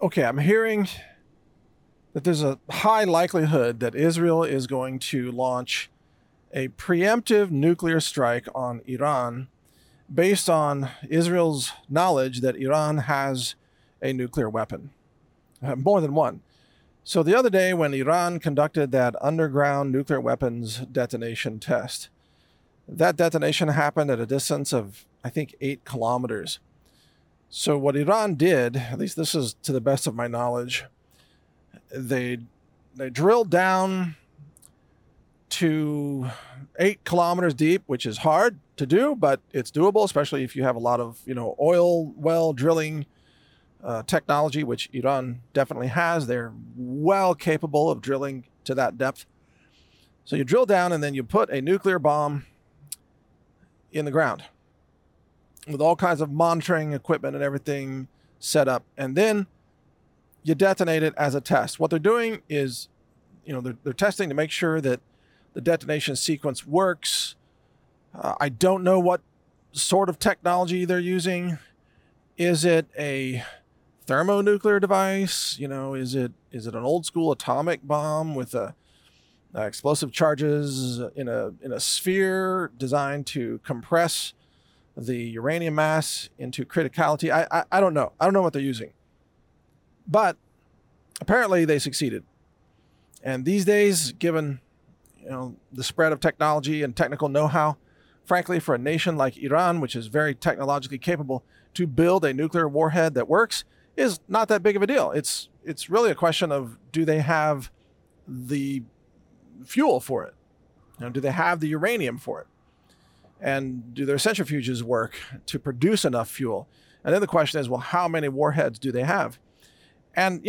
Okay, I'm hearing that there's a high likelihood that Israel is going to launch a preemptive nuclear strike on Iran based on Israel's knowledge that Iran has a nuclear weapon, more than one. So the other day, when Iran conducted that underground nuclear weapons detonation test, that detonation happened at a distance of, I think, 8 kilometers. So what Iran did, at least this is to the best of my knowledge, they drilled down to 8 kilometers deep, which is hard to do, but it's doable, especially if you have a lot of, oil well drilling technology, which Iran definitely has. They're well capable of drilling to that depth. So you drill down and then you put a nuclear bomb in the ground with all kinds of monitoring equipment and everything set up. And then you detonate it as a test. What they're doing is, they're testing to make sure that the detonation sequence works. I don't know what sort of technology they're using. Is it a thermonuclear device? Is it an old school atomic bomb with explosive charges in a sphere designed to compress the uranium mass into criticality? I don't know. I don't know what they're using. But apparently they succeeded. And these days, given the spread of technology and technical know-how, frankly, for a nation like Iran, which is very technologically capable, to build a nuclear warhead that works is not that big of a deal. It's really a question of, do they have the fuel for it? Do they have the uranium for it? And do their centrifuges work to produce enough fuel? And then the question is, well, how many warheads do they have? And,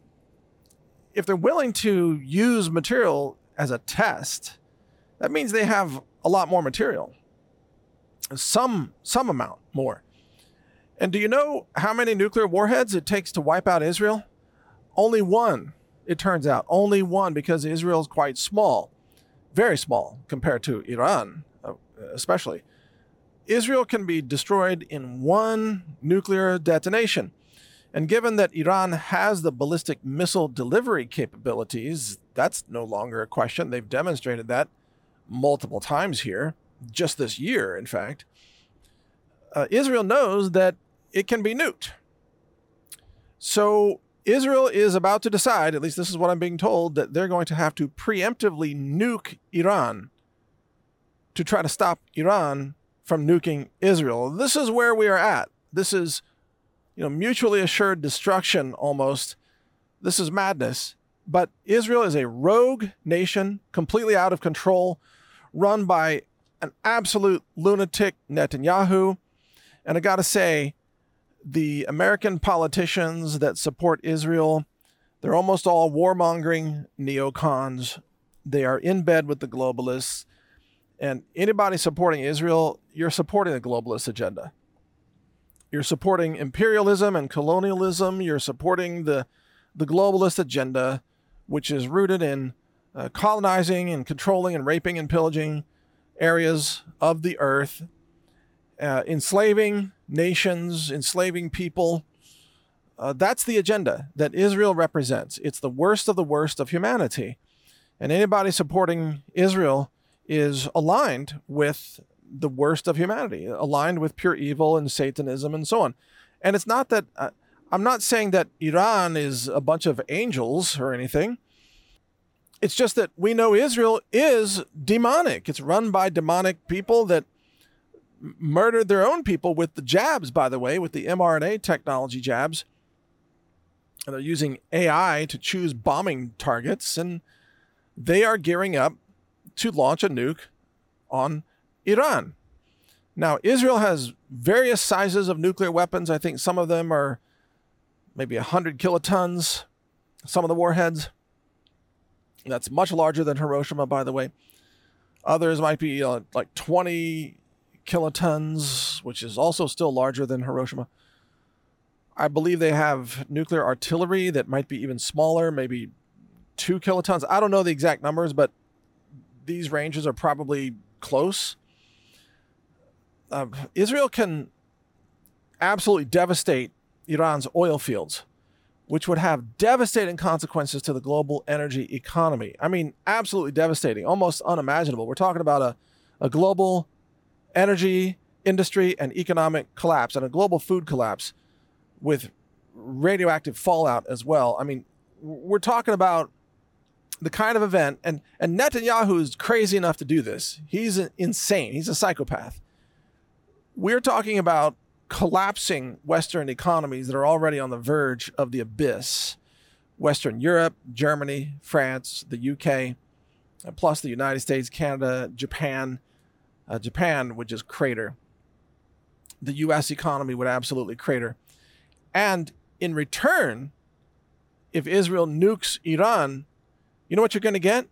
if they're willing to use material as a test, that means they have a lot more material, some amount more. And do you know how many nuclear warheads it takes to wipe out Israel? Only one, it turns out. Only one, because Israel is quite small, very small compared to Iran, especially. Israel can be destroyed in one nuclear detonation. And given that Iran has the ballistic missile delivery capabilities, that's no longer a question. They've demonstrated that multiple times here, just this year, in fact. Israel knows that it can be nuked. So Israel is about to decide, at least this is what I'm being told, that they're going to have to preemptively nuke Iran to try to stop Iran from nuking Israel. This is where we are at. This is mutually assured destruction almost. This is madness. But Israel is a rogue nation, completely out of control, run by an absolute lunatic Netanyahu. And I got to say, the American politicians that support Israel, they're almost all warmongering neocons. They are in bed with the globalists. And anybody supporting Israel, you're supporting the globalist agenda. You're supporting imperialism and colonialism. You're supporting the globalist agenda, which is rooted in colonizing and controlling and raping and pillaging areas of the earth, enslaving nations, enslaving people. That's the agenda that Israel represents. It's the worst of humanity. And anybody supporting Israel is aligned with the worst of humanity, aligned with pure evil and Satanism and so on. And it's not that, I'm not saying that Iran is a bunch of angels or anything. It's just that we know Israel is demonic. It's run by demonic people that murdered their own people with the jabs, by the way, with the mRNA technology jabs. And they're using AI to choose bombing targets, and they are gearing up to launch a nuke on Iran. Now, Israel has various sizes of nuclear weapons. I think some of them are maybe 100 kilotons, some of the warheads. That's much larger than Hiroshima, by the way. Others might be like 20 kilotons, which is also still larger than Hiroshima. I believe they have nuclear artillery that might be even smaller, maybe 2 kilotons. I don't know the exact numbers, but these ranges are probably close. Israel can absolutely devastate Iran's oil fields which would have devastating consequences to the global energy economy. I mean, absolutely devastating, almost unimaginable. We're talking about a global energy industry and economic collapse and a global food collapse with radioactive fallout as well. I mean, we're talking about the kind of event, and Netanyahu is crazy enough to do this. He's insane. He's a psychopath. We're talking about collapsing Western economies that are already on the verge of the abyss. Western Europe, Germany, France, the UK, plus the United States, Canada, Japan. Japan would just crater. The US economy would absolutely crater. And in return, if Israel nukes Iran, you know what you're going to get?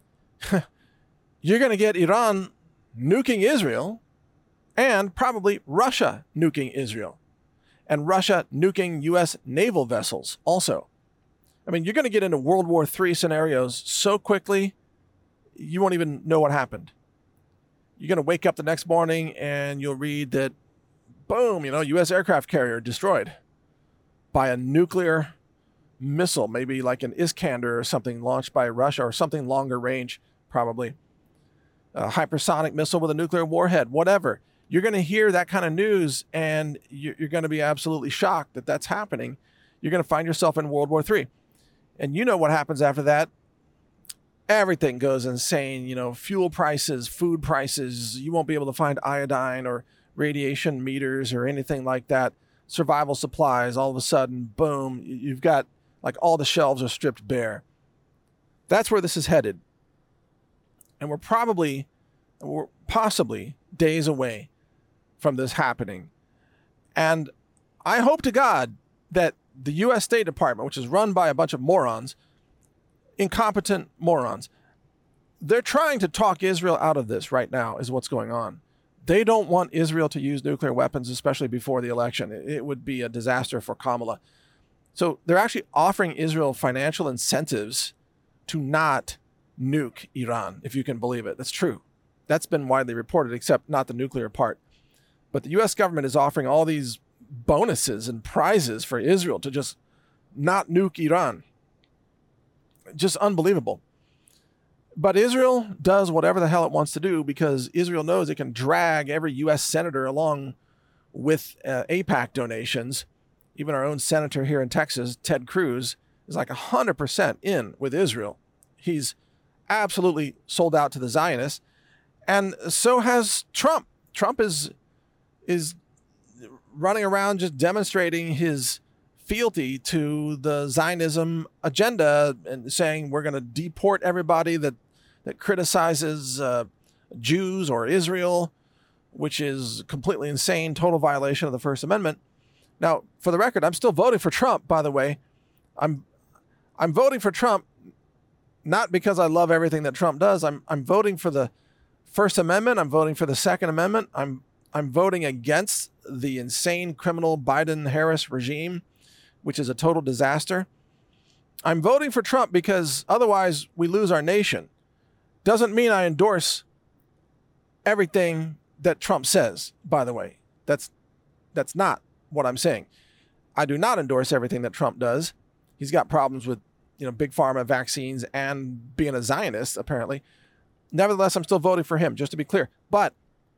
You're going to get Iran nuking Israel and probably Russia nuking Israel and Russia nuking U.S. naval vessels also. I mean, you're going to get into World War III scenarios so quickly, you won't even know what happened. You're going to wake up the next morning and you'll read that, boom, U.S. aircraft carrier destroyed by a nuclear missile, maybe like an Iskander or something launched by Russia, or something longer range, probably. A hypersonic missile with a nuclear warhead, whatever. You're going to hear that kind of news and you're going to be absolutely shocked that that's happening. You're going to find yourself in World War III. And you know what happens after that? Everything goes insane. Fuel prices, food prices. You won't be able to find iodine or radiation meters or anything like that. Survival supplies, all of a sudden, boom, you've got like all the shelves are stripped bare. That's where this is headed. And we're possibly days away from this happening. And I hope to God that the U.S. State Department, which is run by a bunch of morons, incompetent morons, they're trying to talk Israel out of this right now is what's going on. They don't want Israel to use nuclear weapons, especially before the election. It would be a disaster for Kamala. So they're actually offering Israel financial incentives to not nuke Iran, if you can believe it. That's true. That's been widely reported, except not the nuclear part. But the U.S. government is offering all these bonuses and prizes for Israel to just not nuke Iran. Just unbelievable. But Israel does whatever the hell it wants to do because Israel knows it can drag every U.S. senator along with AIPAC donations. Even our own senator here in Texas, Ted Cruz, is like 100% in with Israel. He's absolutely sold out to the Zionists. And so has Trump. Trump is running around just demonstrating his fealty to the Zionism agenda and saying we're going to deport everybody that criticizes Jews or Israel, which is completely insane, total violation of the First Amendment. Now, for the record, I'm still voting for Trump, by the way. I'm voting for Trump not because I love everything that Trump does. I'm voting for the First Amendment. I'm voting for the Second Amendment. I'm voting against the insane criminal Biden-Harris regime, which is a total disaster. I'm voting for Trump because otherwise we lose our nation. Doesn't mean I endorse everything that Trump says, by the way. That's not what I'm saying. I do not endorse everything that Trump does. He's got problems with, big pharma, vaccines, and being a Zionist, apparently. Nevertheless, I'm still voting for him, just to be clear. But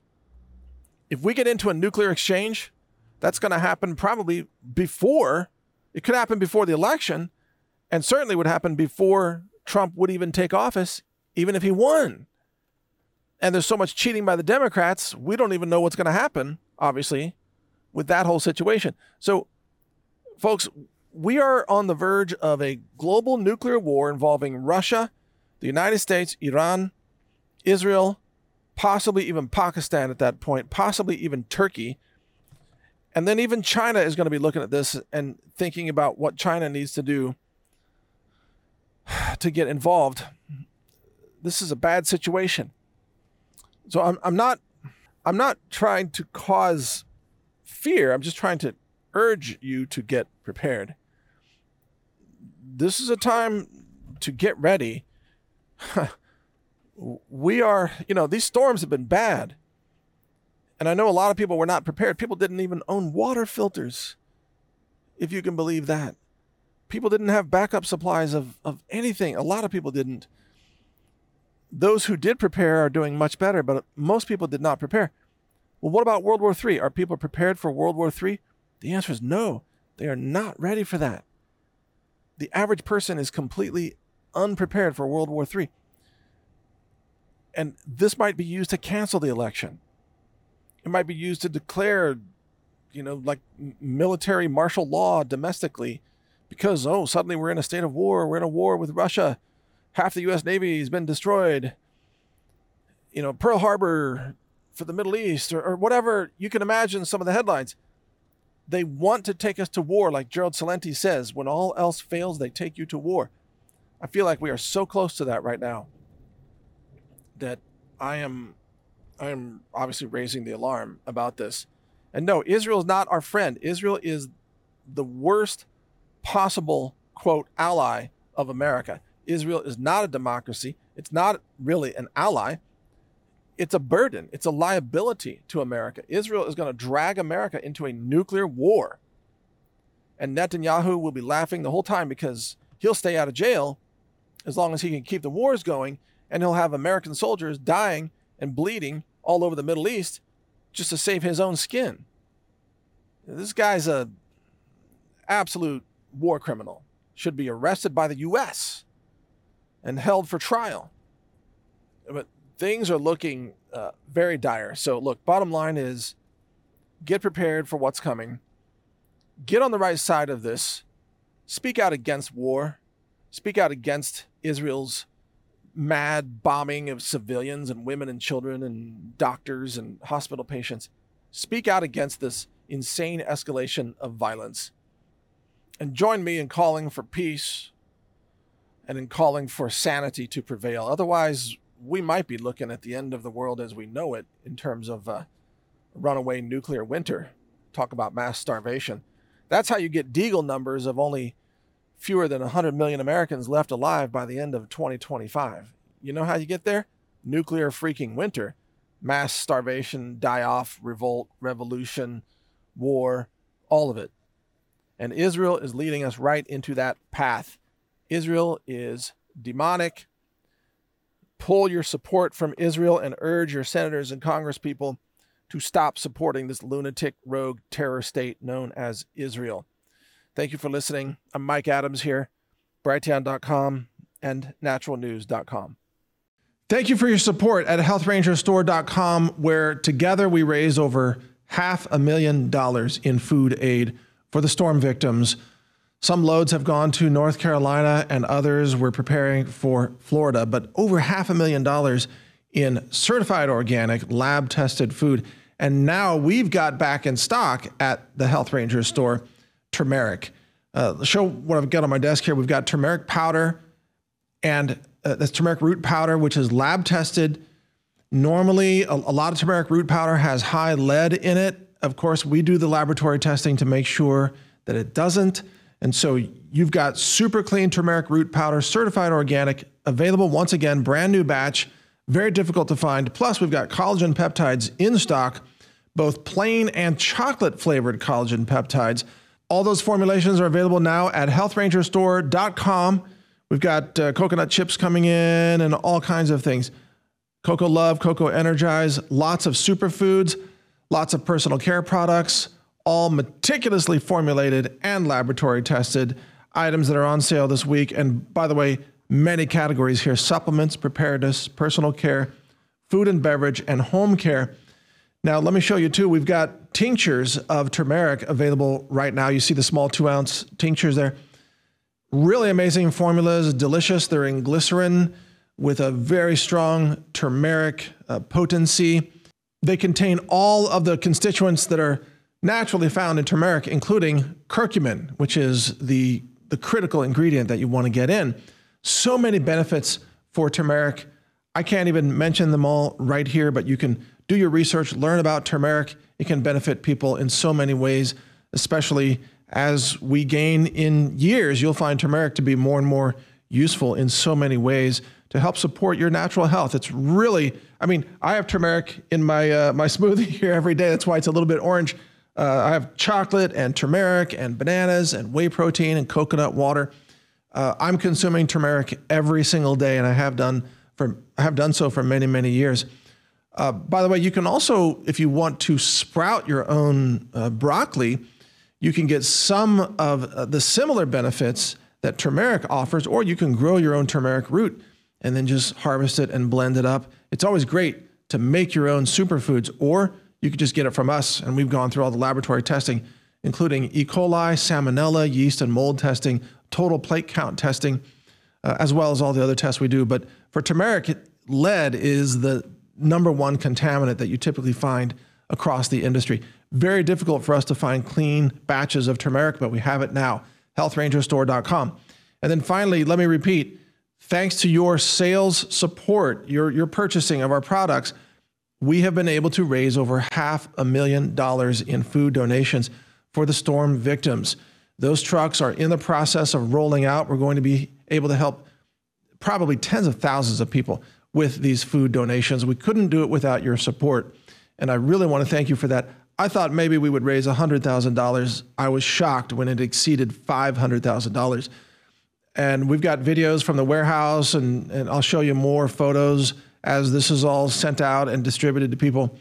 if we get into a nuclear exchange, that's going to happen probably before, it could happen before the election, and certainly would happen before Trump would even take office, even if he won. And there's so much cheating by the Democrats, we don't even know what's going to happen, obviously, with that whole situation. So, folks, we are on the verge of a global nuclear war involving Russia, the United States, Iran, Israel, possibly even Pakistan at that point, possibly even Turkey. And then even China is going to be looking at this and thinking about what China needs to do to get involved. This is a bad situation. So I'm not trying to cause fear. I'm just trying to urge you to get prepared. This is a time to get ready. We are, these storms have been bad. And I know a lot of people were not prepared. People didn't even own water filters, if you can believe that. People didn't have backup supplies of anything. A lot of people didn't. Those who did prepare are doing much better, but most people did not prepare. Well, what about World War III? Are people prepared for World War III? The answer is no. They are not ready for that. The average person is completely unprepared for World War III. And this might be used to cancel the election. It might be used to declare, like military martial law domestically because, suddenly we're in a state of war. We're in a war with Russia. Half the U.S. Navy has been destroyed. Pearl Harbor for the Middle East or whatever. You can imagine some of the headlines. They want to take us to war, like Gerald Celente says. When all else fails, they take you to war. I feel like we are so close to that right now that I am obviously raising the alarm about this. And no, Israel is not our friend. Israel is the worst possible, quote, ally of America. Israel is not a democracy. It's not really an ally. It's a burden. It's a liability to America. Israel is going to drag America into a nuclear war. And Netanyahu will be laughing the whole time because he'll stay out of jail as long as he can keep the wars going, and he'll have American soldiers dying and bleeding all over the Middle East just to save his own skin. This guy's a absolute war criminal. Should be arrested by the U.S. and held for trial. But things are looking very dire. So look, bottom line is get prepared for what's coming. Get on the right side of this. Speak out against war. Speak out against Israel's mad bombing of civilians and women and children and doctors and hospital patients. Speak out against this insane escalation of violence. And join me in calling for peace and in calling for sanity to prevail. Otherwise, we might be looking at the end of the world as we know it in terms of a runaway nuclear winter. Talk about mass starvation. That's how you get Deagle numbers of only fewer than 100 million Americans left alive by the end of 2025. You know how you get there? Nuclear freaking winter. Mass starvation, die-off, revolt, revolution, war, all of it. And Israel is leading us right into that path. Israel is demonic. Pull your support from Israel and urge your senators and congresspeople to stop supporting this lunatic, rogue terror state known as Israel. Thank you for listening. I'm Mike Adams here, Brighteon.com and naturalnews.com. Thank you for your support at healthrangerstore.com, where together we raised over $500,000 in food aid for the storm victims. Some loads have gone to North Carolina and others we're preparing for Florida, but over $500,000 in certified organic, lab-tested food. And now we've got back in stock at the Health Ranger store turmeric. Show what I've got on my desk here. We've got turmeric powder, and that's turmeric root powder, which is lab tested. Normally, a lot of turmeric root powder has high lead in it. Of course, we do the laboratory testing to make sure that it doesn't. And so you've got super clean turmeric root powder, certified organic, available once again, brand new batch, very difficult to find. Plus, we've got collagen peptides in stock, both plain and chocolate flavored collagen peptides. All those formulations are available now at healthrangerstore.com. We've got coconut chips coming in and all kinds of things. Cocoa Love, Cocoa Energize, lots of superfoods, lots of personal care products, all meticulously formulated and laboratory tested items that are on sale this week. And by the way, many categories here: supplements, preparedness, personal care, food and beverage, and home care. Now, let me show you too. We've got tinctures of turmeric available right now. You see the small 2-ounce tinctures there. Really amazing formulas, delicious. They're in glycerin with a very strong turmeric potency. They contain all of the constituents that are naturally found in turmeric, including curcumin, which is the critical ingredient that you want to get in. So many benefits for turmeric. I can't even mention them all right here, but you can do your research, learn about turmeric. It can benefit people in so many ways, especially as we gain in years. You'll find turmeric to be more and more useful in so many ways to help support your natural health. It's really, I have turmeric in my my smoothie here every day. That's why it's a little bit orange. I have chocolate and turmeric and bananas and whey protein and coconut water. I'm consuming turmeric every single day, and I have done so for many, many years. By the way, you can also, if you want to sprout your own broccoli, you can get some of the similar benefits that turmeric offers, or you can grow your own turmeric root and then just harvest it and blend it up. It's always great to make your own superfoods, or you could just get it from us. And we've gone through all the laboratory testing, including E. coli, salmonella, yeast and mold testing, total plate count testing, as well as all the other tests we do. But for turmeric, lead is the #1 contaminant that you typically find across the industry. Very difficult for us to find clean batches of turmeric, but we have it now. HealthRangerStore.com. And then finally, let me repeat, thanks to your sales support, your purchasing of our products, we have been able to raise over $500,000 in food donations for the storm victims. Those trucks are in the process of rolling out. We're going to be able to help probably tens of thousands of people with these food donations. We couldn't do it without your support, and I really want to thank you for that. I thought maybe we would raise $100,000. I was shocked when it exceeded $500,000. And we've got videos from the warehouse, and I'll show you more photos as this is all sent out and distributed to people.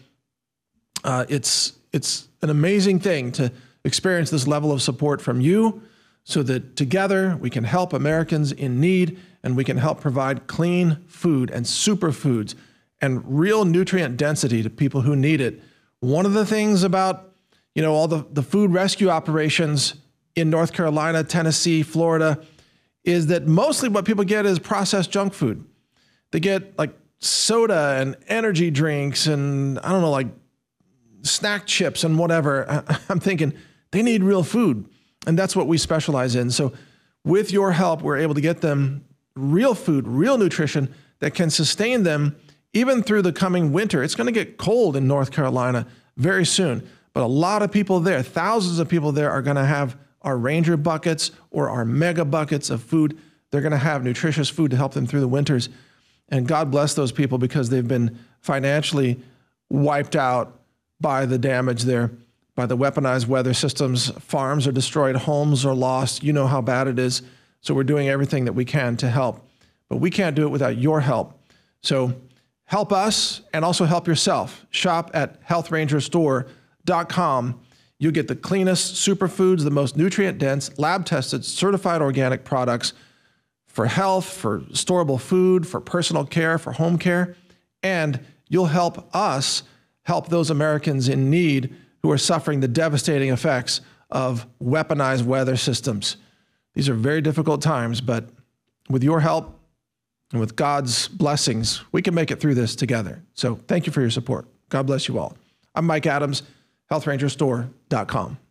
It's an amazing thing to experience this level of support from you, so that together we can help Americans in need, and we can help provide clean food and superfoods and real nutrient density to people who need it. One of the things about, all the food rescue operations in North Carolina, Tennessee, Florida, is that mostly what people get is processed junk food. They get like soda and energy drinks and like snack chips and whatever. I'm thinking they need real food, and that's what we specialize in. So with your help, we're able to get them real food, real nutrition that can sustain them even through the coming winter. It's going to get cold in North Carolina very soon, but a lot of people there, thousands of people there, are going to have our Ranger buckets or our mega buckets of food. They're going to have nutritious food to help them through the winters. And God bless those people, because they've been financially wiped out by the damage there, by the weaponized weather systems. Farms are destroyed, homes are lost. You know how bad it is. So we're doing everything that we can to help, but we can't do it without your help. So help us and also help yourself. Shop at HealthRangerStore.com. You'll get the cleanest superfoods, the most nutrient-dense, lab-tested, certified organic products for health, for storable food, for personal care, for home care, and you'll help us help those Americans in need who are suffering the devastating effects of weaponized weather systems. These are very difficult times, but with your help and with God's blessings, we can make it through this together. So thank you for your support. God bless you all. I'm Mike Adams, HealthRangerStore.com.